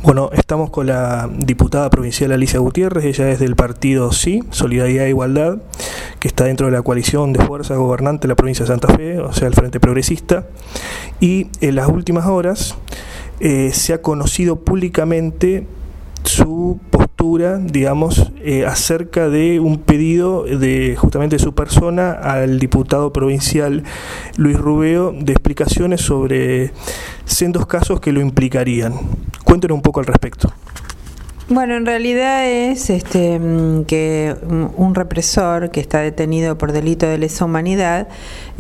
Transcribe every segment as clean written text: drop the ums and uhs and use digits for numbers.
Bueno, estamos con la diputada provincial Alicia Gutiérrez. Ella es del partido Sí, Solidaridad e Igualdad, que está dentro de la coalición de fuerzas gobernantes de la provincia de Santa Fe, o sea, el Frente Progresista. Y en las últimas horas se ha conocido públicamente su postura, digamos, acerca de un pedido de justamente su persona al diputado provincial Luis Rubeo de explicaciones sobre sendos casos que lo implicarían. Cuéntenos un poco al respecto. Bueno, en realidad es que un represor que está detenido por delito de lesa humanidad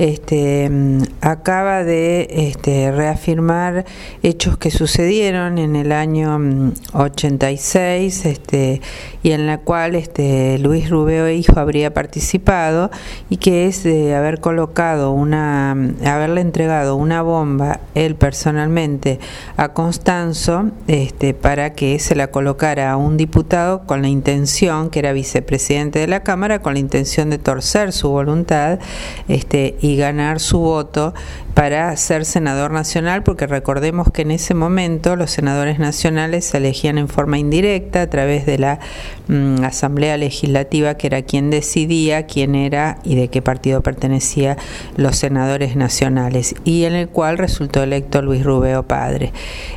acaba de reafirmar hechos que sucedieron en el año 86 y en la cual Luis Rubeo hijo habría participado, y que es de haberle entregado una bomba él personalmente a Constanzo para que se la colocara a un diputado con la intención, que era vicepresidente de la Cámara, con la intención de torcer su voluntad y ganar su voto para ser senador nacional, porque recordemos que en ese momento los senadores nacionales se elegían en forma indirecta a través de la Asamblea Legislativa, que era quien decidía quién era y de qué partido pertenecía los senadores nacionales, y en el cual resultó electo Luis Rubeo padre.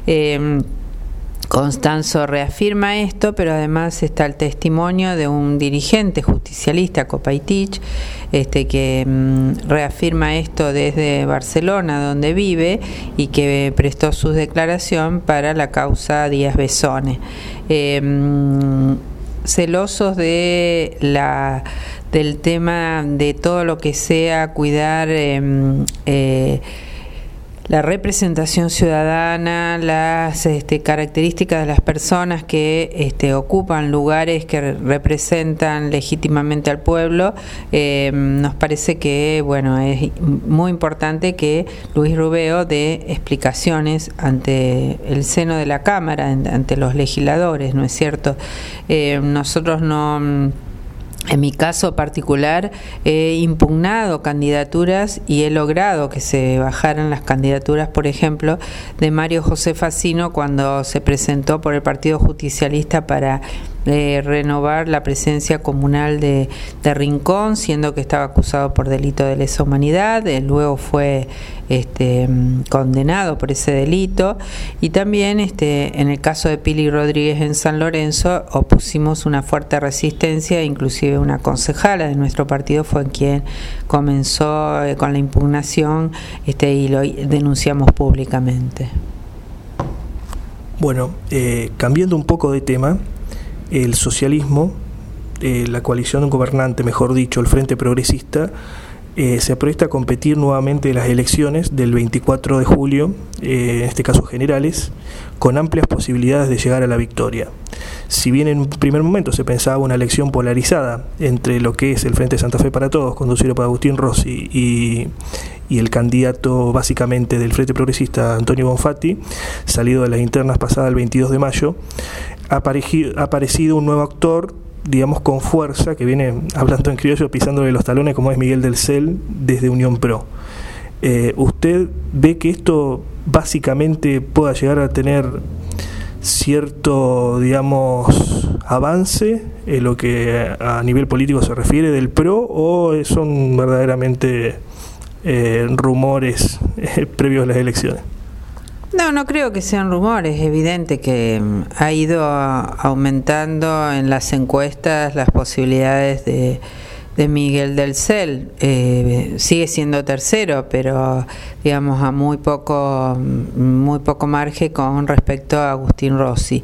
Constanzo reafirma esto, pero además está el testimonio de un dirigente justicialista, Copaitich, que reafirma esto desde Barcelona, donde vive, y que prestó su declaración para la causa Díaz Besone. Celosos del tema de todo lo que sea cuidar la representación ciudadana, las características de las personas que ocupan lugares que representan legítimamente al pueblo, nos parece que es muy importante que Luis Rubeo dé explicaciones ante el seno de la Cámara, ante los legisladores, ¿no es cierto? Nosotros no... En mi caso particular he impugnado candidaturas y he logrado que se bajaran las candidaturas, por ejemplo, de Mario José Facino cuando se presentó por el Partido Justicialista para renovar la presencia comunal de Rincón, siendo que estaba acusado por delito de lesa humanidad. Luego fue condenado por ese delito, y también en el caso de Pili Rodríguez en San Lorenzo opusimos una fuerte resistencia, inclusive una concejala de nuestro partido fue quien comenzó con la impugnación y lo denunciamos públicamente. Bueno, cambiando un poco de tema, el socialismo, la coalición gobernante, mejor dicho, el Frente Progresista, se apresta a competir nuevamente en las elecciones del 24 de julio, en este caso generales, con amplias posibilidades de llegar a la victoria. Si bien en un primer momento se pensaba una elección polarizada entre lo que es el Frente Santa Fe para Todos, conducido por Agustín Rossi, y el candidato básicamente del Frente Progresista, Antonio Bonfatti, salido de las internas pasadas el 22 de mayo, ha aparecido un nuevo actor, digamos, con fuerza, que viene, hablando en criollo, pisándole los talones, como es Miguel del Cel, desde Unión Pro. ¿Usted ve que esto básicamente pueda llegar a tener cierto, digamos, avance en lo que a nivel político se refiere del PRO, o son verdaderamente rumores previos a las elecciones? No creo que sean rumores. Es evidente que ha ido aumentando en las encuestas las posibilidades de Miguel del Cel. Sigue siendo tercero, pero digamos a muy poco margen con respecto a Agustín Rossi.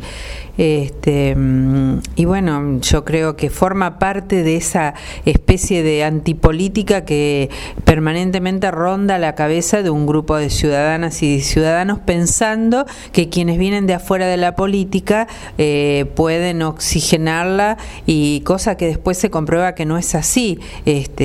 Y bueno, yo creo que forma parte de esa especie de antipolítica que permanentemente ronda la cabeza de un grupo de ciudadanas y ciudadanos, pensando que quienes vienen de afuera de la política pueden oxigenarla, y cosa que después se comprueba que no es así.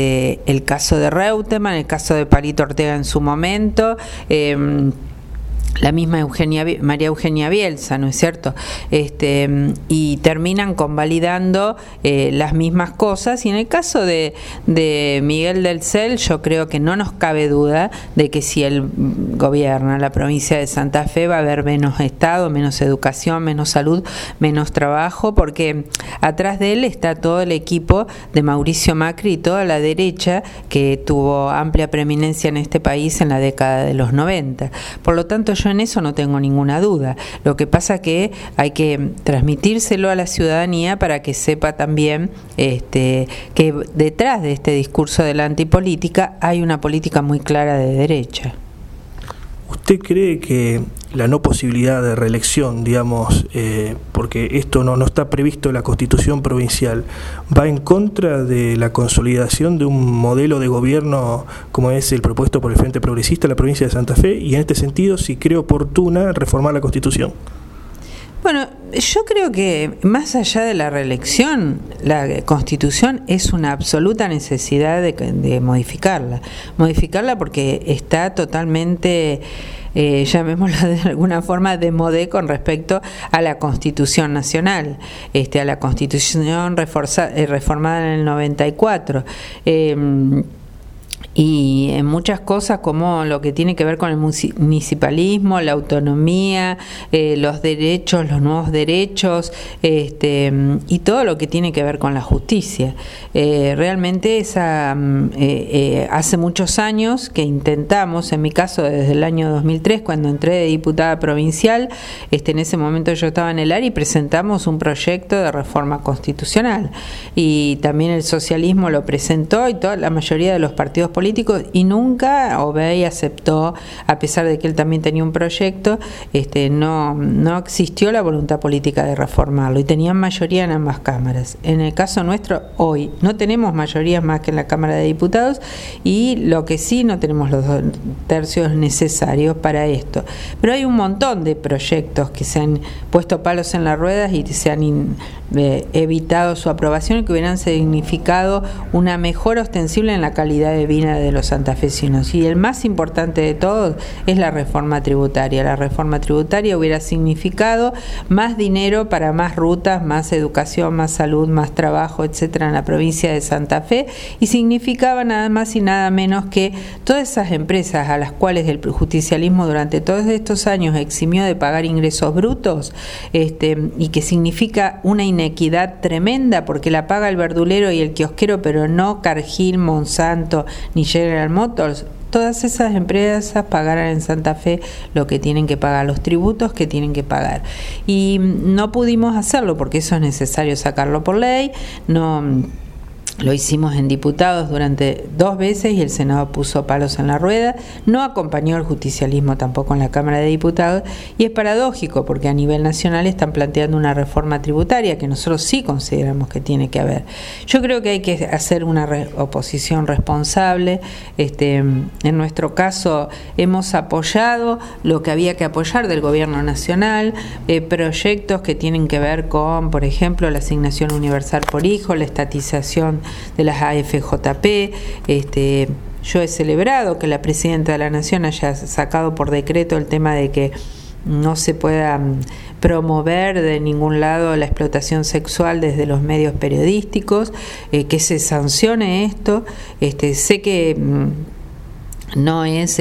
El caso de Reutemann, el caso de Palito Ortega en su momento, la misma María Eugenia Bielsa, ¿no es cierto? Y terminan convalidando las mismas cosas. Y en el caso de Miguel del Cel, yo creo que no nos cabe duda de que si él gobierna la provincia de Santa Fe va a haber menos Estado, menos educación, menos salud, menos trabajo, porque atrás de él está todo el equipo de Mauricio Macri y toda la derecha que tuvo amplia preeminencia en este país en la década de los 90. Por lo tanto, yo en eso no tengo ninguna duda. Lo que pasa que hay que transmitírselo a la ciudadanía para que sepa también que detrás de este discurso de la antipolítica hay una política muy clara de derecha. ¿Usted cree que la no posibilidad de reelección, digamos, porque esto no está previsto en la Constitución provincial, va en contra de la consolidación de un modelo de gobierno como es el propuesto por el Frente Progresista en la provincia de Santa Fe? Y en este sentido, si cree oportuna reformar la Constitución. Bueno, yo creo que más allá de la reelección, la Constitución es una absoluta necesidad de modificarla porque está totalmente, llamémosla de alguna forma, de modé con respecto a la Constitución Nacional, a la Constitución reformada en el 94. Y en muchas cosas como lo que tiene que ver con el municipalismo, la autonomía, los derechos, los nuevos derechos, y todo lo que tiene que ver con la justicia. Realmente hace muchos años que intentamos, en mi caso desde el año 2003, cuando entré de diputada provincial, en ese momento yo estaba en el área y presentamos un proyecto de reforma constitucional. Y también el socialismo lo presentó y la mayoría de los partidos políticos, y nunca Obey aceptó, a pesar de que él también tenía un proyecto, no existió la voluntad política de reformarlo y tenían mayoría en ambas cámaras. En el caso nuestro, hoy no tenemos mayorías más que en la Cámara de Diputados, y lo que sí, no tenemos los 2 tercios necesarios para esto. Pero hay un montón de proyectos que se han puesto palos en las ruedas y se han evitado su aprobación, y que hubieran significado una mejora ostensible en la calidad de vida de los santafesinos. Y el más importante de todos es la reforma tributaria. La reforma tributaria hubiera significado más dinero para más rutas, más educación, más salud, más trabajo, etcétera, en la provincia de Santa Fe, y significaba nada más y nada menos que todas esas empresas a las cuales el justicialismo durante todos estos años eximió de pagar ingresos brutos, y que significa una inequidad tremenda, porque la paga el verdulero y el kiosquero, pero no Cargill, Monsanto ni General Motors. Todas esas empresas pagarán en Santa Fe lo que tienen que pagar, los tributos que tienen que pagar. Y no pudimos hacerlo porque eso es necesario sacarlo por ley. Lo hicimos en diputados durante 2 veces y el Senado puso palos en la rueda. No acompañó el justicialismo tampoco en la Cámara de Diputados, y es paradójico porque a nivel nacional están planteando una reforma tributaria que nosotros sí consideramos que tiene que haber. Yo creo que hay que hacer una oposición responsable. En nuestro caso hemos apoyado lo que había que apoyar del gobierno nacional, proyectos que tienen que ver con, por ejemplo, la asignación universal por hijo, la estatización de las AFJP. Yo he celebrado que la presidenta de la Nación haya sacado por decreto el tema de que no se pueda promover de ningún lado la explotación sexual desde los medios periodísticos, que se sancione esto. Sé que no es,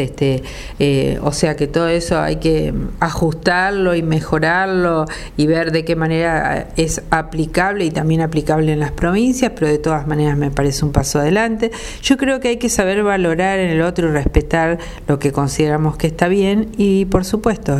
o sea que todo eso hay que ajustarlo y mejorarlo y ver de qué manera es aplicable, y también aplicable en las provincias, pero de todas maneras me parece un paso adelante. Yo creo que hay que saber valorar en el otro y respetar lo que consideramos que está bien, y por supuesto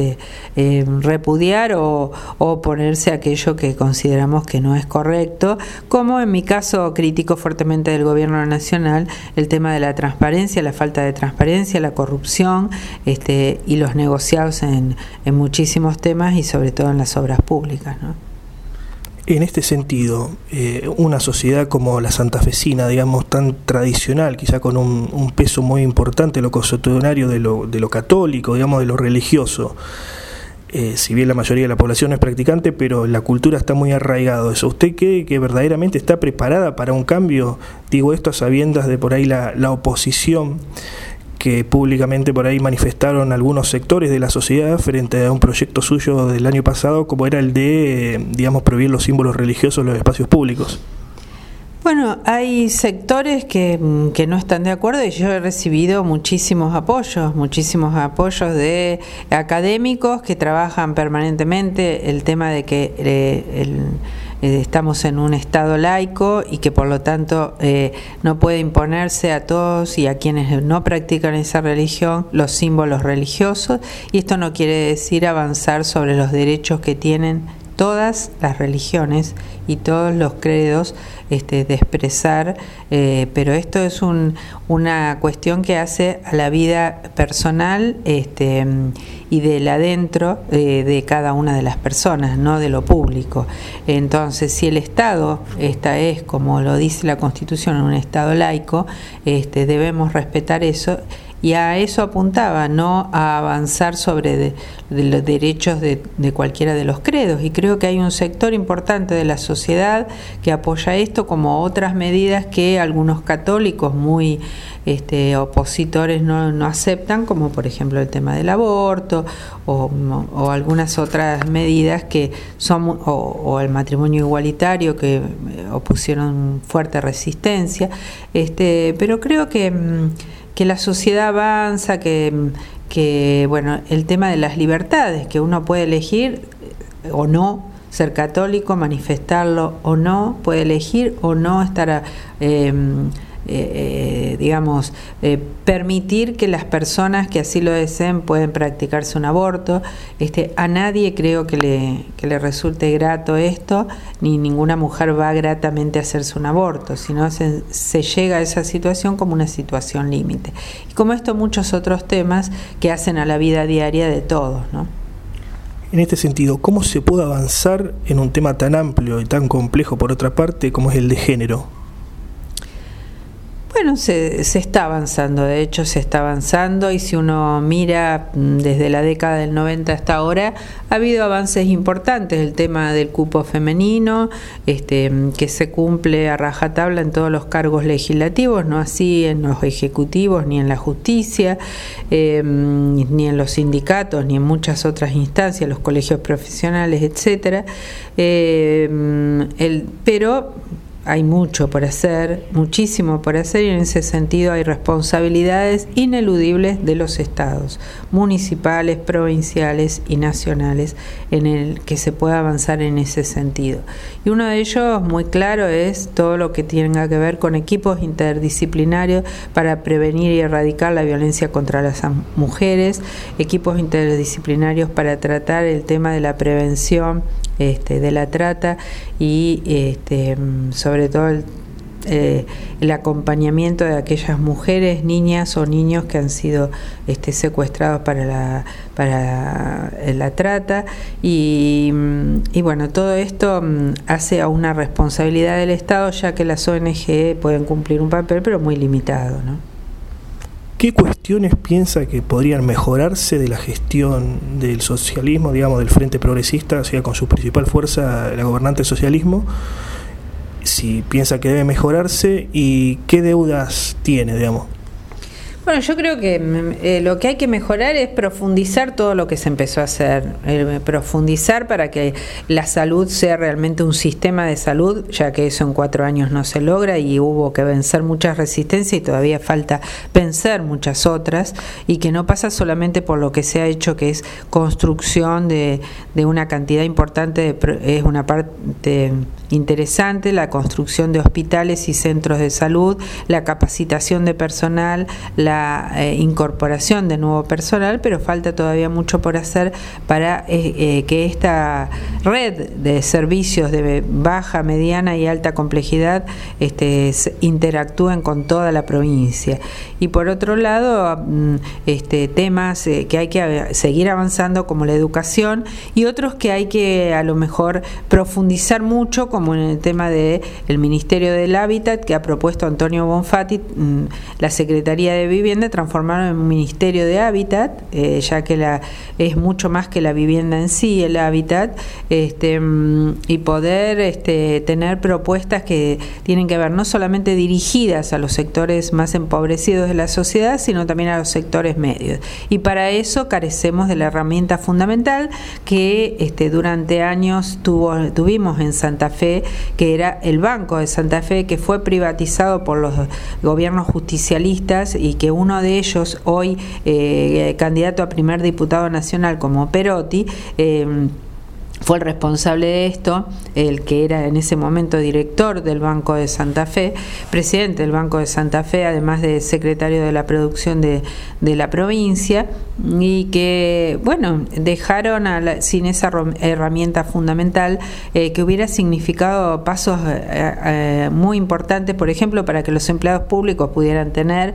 repudiar o oponerse a aquello que consideramos que no es correcto, como en mi caso critico fuertemente del gobierno nacional el tema de la transparencia, la falta de transparencia, la corrupción, y los negociados en muchísimos temas, y sobre todo en las obras públicas, ¿no? En este sentido, una sociedad como la santafesina, digamos, tan tradicional, quizá con un peso muy importante, lo consuetudinario de lo católico, digamos, de lo religioso, si bien la mayoría de la población es practicante, pero la cultura está muy arraigado eso. ¿Usted cree que verdaderamente está preparada para un cambio? Digo esto a sabiendas de por ahí la oposición que públicamente por ahí manifestaron algunos sectores de la sociedad frente a un proyecto suyo del año pasado, como era el de, digamos, prohibir los símbolos religiosos en los espacios públicos. Bueno, hay sectores que no están de acuerdo y yo he recibido muchísimos apoyos de académicos que trabajan permanentemente el tema de que estamos en un Estado laico y que por lo tanto no puede imponerse a todos y a quienes no practican esa religión los símbolos religiosos, y esto no quiere decir avanzar sobre los derechos que tienen todas las religiones y todos los credos de expresar, pero esto es una cuestión que hace a la vida personal y del adentro de cada una de las personas, no de lo público. Entonces, si el Estado es, como lo dice la Constitución, un Estado laico, debemos respetar eso. Y a eso apuntaba, no a avanzar sobre de los derechos de cualquiera de los credos. Y creo que hay un sector importante de la sociedad que apoya esto, como otras medidas que algunos católicos muy opositores no aceptan, como por ejemplo el tema del aborto o algunas otras medidas que son, o el matrimonio igualitario, que opusieron fuerte resistencia. Pero creo que la sociedad avanza, que bueno, el tema de las libertades, que uno puede elegir o no ser católico, manifestarlo o no, puede elegir o no estar permitir que las personas que así lo deseen pueden practicarse un aborto. A nadie creo que le resulte grato esto, ni ninguna mujer va gratamente a hacerse un aborto, sino se llega a esa situación como una situación límite. Y como esto, muchos otros temas que hacen a la vida diaria de todos, ¿no? En este sentido, ¿cómo se puede avanzar en un tema tan amplio y tan complejo, por otra parte, como es el de género? Bueno, se está avanzando, de hecho se está avanzando, y si uno mira desde la década del 90 hasta ahora, ha habido avances importantes. El tema del cupo femenino, que se cumple a rajatabla en todos los cargos legislativos, no así en los ejecutivos, ni en la justicia, ni en los sindicatos, ni en muchas otras instancias, los colegios profesionales, etcétera. Pero hay mucho por hacer, muchísimo por hacer, y en ese sentido hay responsabilidades ineludibles de los estados, municipales, provinciales y nacionales, en el que se pueda avanzar en ese sentido. Y uno de ellos muy claro es todo lo que tenga que ver con equipos interdisciplinarios para prevenir y erradicar la violencia contra las mujeres, equipos interdisciplinarios para tratar el tema de la prevención de la trata y sobre todo el acompañamiento de aquellas mujeres, niñas o niños que han sido secuestrados para la trata, y bueno, todo esto hace a una responsabilidad del Estado, ya que las ONG pueden cumplir un papel pero muy limitado, ¿no? ¿Qué cuestiones piensa que podrían mejorarse de la gestión del socialismo, digamos, del Frente Progresista, o sea, con su principal fuerza, la gobernante del socialismo? Si piensa que debe mejorarse, y qué deudas tiene, digamos. Bueno, yo creo que lo que hay que mejorar es profundizar todo lo que se empezó a hacer, profundizar para que la salud sea realmente un sistema de salud, ya que eso en 4 años no se logra y hubo que vencer muchas resistencias y todavía falta vencer muchas otras, y que no pasa solamente por lo que se ha hecho, que es construcción de una cantidad importante, es una parte interesante, la construcción de hospitales y centros de salud, la capacitación de personal, la incorporación de nuevo personal, pero falta todavía mucho por hacer para que esta red de servicios de baja, mediana y alta complejidad interactúen con toda la provincia. Y por otro lado, temas que hay que seguir avanzando, como la educación, y otros que hay que a lo mejor profundizar mucho, como en el tema del Ministerio del Hábitat, que ha propuesto Antonio Bonfatti, la Secretaría de Vivienda, Vivienda, transformarlo en un Ministerio de Hábitat, ya que es mucho más que la vivienda en sí, el hábitat, y poder tener propuestas que tienen que ver no solamente dirigidas a los sectores más empobrecidos de la sociedad, sino también a los sectores medios. Y para eso carecemos de la herramienta fundamental que durante años tuvimos en Santa Fe, que era el Banco de Santa Fe, que fue privatizado por los gobiernos justicialistas y que uno de ellos, hoy candidato a primer diputado nacional como Perotti, fue el responsable de esto, el que era en ese momento director del Banco de Santa Fe, presidente del Banco de Santa Fe, además de secretario de la producción de la provincia, y que, bueno, dejaron sin esa herramienta fundamental que hubiera significado pasos muy importantes, por ejemplo, para que los empleados públicos pudieran tener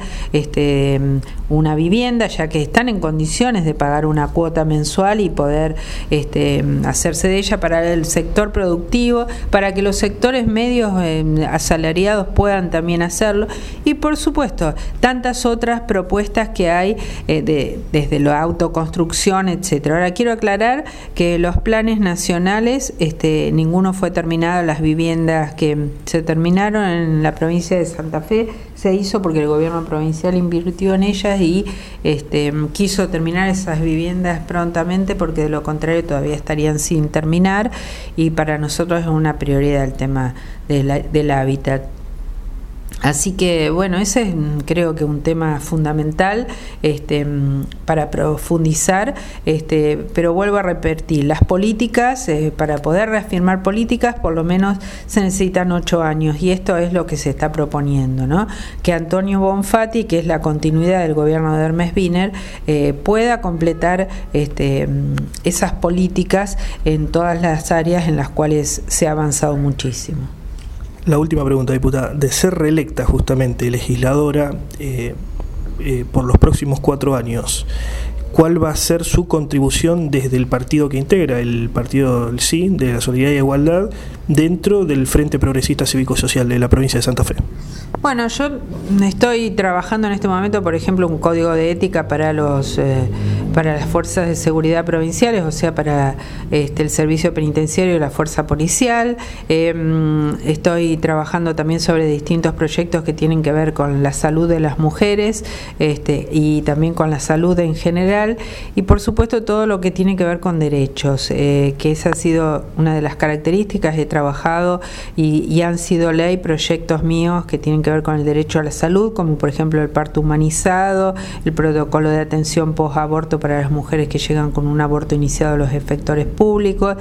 una vivienda, ya que están en condiciones de pagar una cuota mensual y poder hacerse de ella, para el sector productivo, para que los sectores medios asalariados puedan también hacerlo, y por supuesto tantas otras propuestas que hay desde la autoconstrucción, etcétera. Ahora quiero aclarar que los planes nacionales, ninguno fue terminado. Las viviendas que se terminaron en la provincia de Santa Fe se hizo porque el gobierno provincial invirtió en ellas y quiso terminar esas viviendas prontamente, porque de lo contrario todavía estarían sin terminar, y para nosotros es una prioridad el tema del hábitat. Así que, bueno, ese es, creo que un tema fundamental para profundizar, pero vuelvo a repetir, las políticas, para poder reafirmar políticas, por lo menos se necesitan 8 años, y esto es lo que se está proponiendo, ¿no? Que Antonio Bonfatti, que es la continuidad del gobierno de Hermes Wiener, pueda completar esas políticas en todas las áreas en las cuales se ha avanzado muchísimo. La última pregunta, diputada. De ser reelecta justamente legisladora por los próximos 4 años, ¿cuál va a ser su contribución desde el partido que integra, el partido del sí, de la Solidaridad y Igualdad, dentro del Frente Progresista Cívico-Social de la provincia de Santa Fe? Bueno, yo estoy trabajando en este momento, por ejemplo, un código de ética para las fuerzas de seguridad provinciales, o sea, para el servicio penitenciario y la fuerza policial. Estoy trabajando también sobre distintos proyectos que tienen que ver con la salud de las mujeres y también con la salud en general, y por supuesto todo lo que tiene que ver con derechos, que esa ha sido una de las características. He trabajado y han sido ley proyectos míos que tienen que ver con el derecho a la salud, como por ejemplo el parto humanizado, el protocolo de atención post-aborto para las mujeres que llegan con un aborto iniciado a los efectores públicos,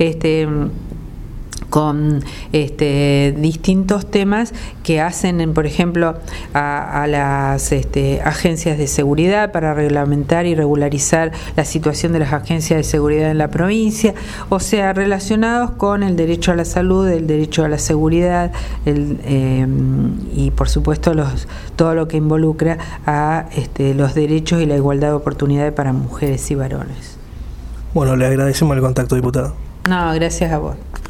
con distintos temas que hacen, por ejemplo, a las agencias de seguridad, para reglamentar y regularizar la situación de las agencias de seguridad en la provincia, o sea, relacionados con el derecho a la salud, el derecho a la seguridad, y por supuesto todo lo que involucra a los derechos y la igualdad de oportunidades para mujeres y varones. Bueno, le agradecemos el contacto, diputada. No, gracias a vos.